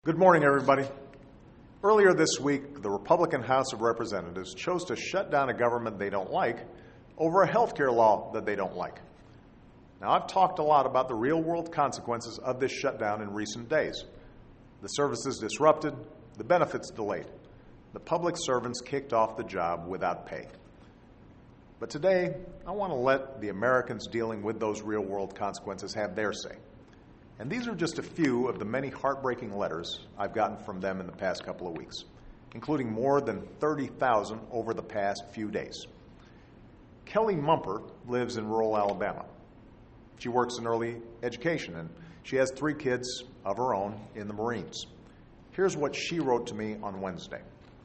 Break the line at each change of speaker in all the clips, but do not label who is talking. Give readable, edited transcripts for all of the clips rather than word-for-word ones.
Good morning, everybody. Earlier this week, the Republican House of Representatives chose to shut down a government they don't like over a health care law that they don't like. Now, I've talked a lot about the real-world consequences of this shutdown in recent days. The services disrupted, the benefits delayed, the public servants kicked off the job without pay. But today, I want to let the Americans dealing with those real-world consequences have their say. And these are just a few of the many heartbreaking letters I've gotten from them in the past couple of weeks, including more than 30,000 over the past few days. Kelly Mumper lives in rural Alabama. She works in early education, and she has 3 kids of her own in the Marines. Here's what she wrote to me on Wednesday.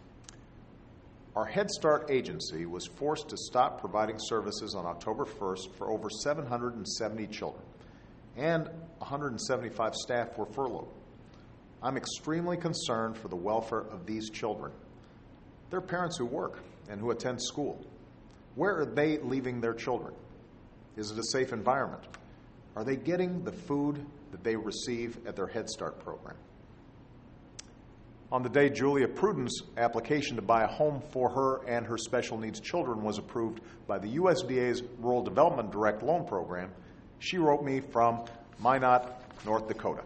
Our Head Start agency was forced to stop providing services on October 1st for over 770 children, and 175 staff were furloughed. I'm extremely concerned for the welfare of these children. They're parents who work and who attend school. Where are they leaving their children? Is it a safe environment? Are they getting the food that they receive at their Head Start program? On the day Julia Pruden's application to buy a home for her and her special needs children was approved by the USDA's Rural Development Direct Loan Program, she wrote me from Minot, North Dakota.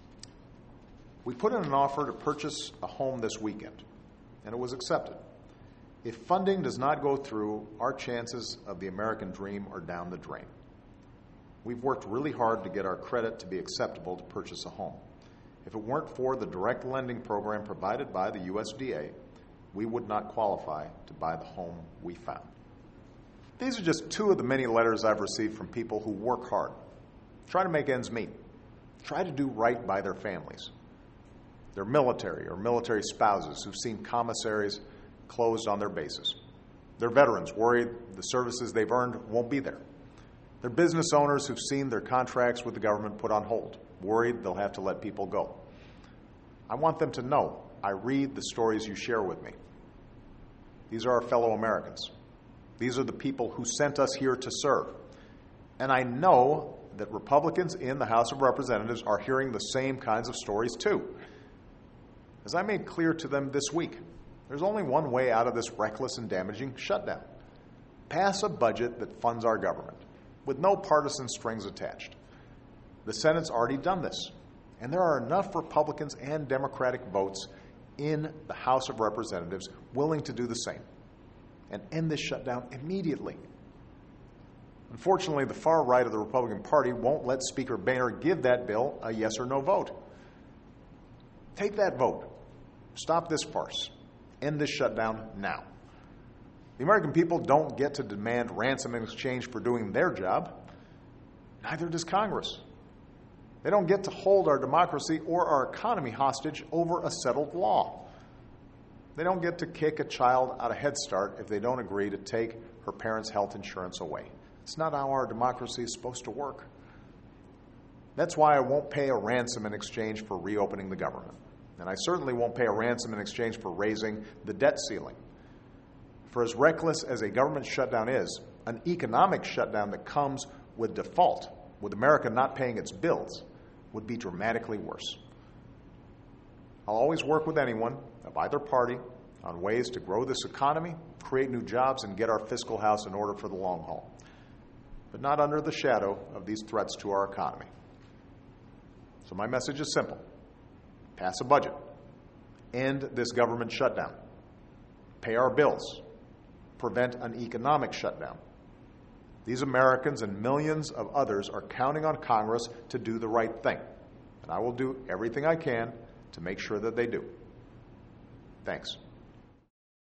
We put in an offer to purchase a home this weekend, and it was accepted. If funding does not go through, our chances of the American dream are down the drain. We've worked really hard to get our credit to be acceptable to purchase a home. If it weren't for the direct lending program provided by the USDA, we would not qualify to buy the home we found. These are just 2 of the many letters I've received from people who work hard, try to make ends meet, try to do right by their families. They're military or military spouses who've seen commissaries closed on their bases. They're veterans worried the services they've earned won't be there. They're business owners who've seen their contracts with the government put on hold, worried they'll have to let people go. I want them to know I read the stories you share with me. These are our fellow Americans. These are the people who sent us here to serve. And I know that Republicans in the House of Representatives are hearing the same kinds of stories too. As I made clear to them this week, there's only one way out of this reckless and damaging shutdown. Pass a budget that funds our government, with no partisan strings attached. The Senate's already done this, and there are enough Republicans and Democratic votes in the House of Representatives willing to do the same and end this shutdown immediately. Unfortunately, the far right of the Republican Party won't let Speaker Boehner give that bill a yes or no vote. Take that vote. Stop this farce. End this shutdown now. The American people don't get to demand ransom in exchange for doing their job. Neither does Congress. They don't get to hold our democracy or our economy hostage over a settled law. They don't get to kick a child out of Head Start if they don't agree to take her parents' health insurance away. It's not how our democracy is supposed to work. That's why I won't pay a ransom in exchange for reopening the government. And I certainly won't pay a ransom in exchange for raising the debt ceiling. For as reckless as a government shutdown is, an economic shutdown that comes with default, with America not paying its bills, would be dramatically worse. I'll always work with anyone of either party on ways to grow this economy, create new jobs, and get our fiscal house in order for the long haul, but not under the shadow of these threats to our economy. So my message is simple. Pass a budget. End this government shutdown. Pay our bills. Prevent an economic shutdown. These Americans and millions of others are counting on Congress to do the right thing, and I will do everything I can to make sure that they do. Thanks.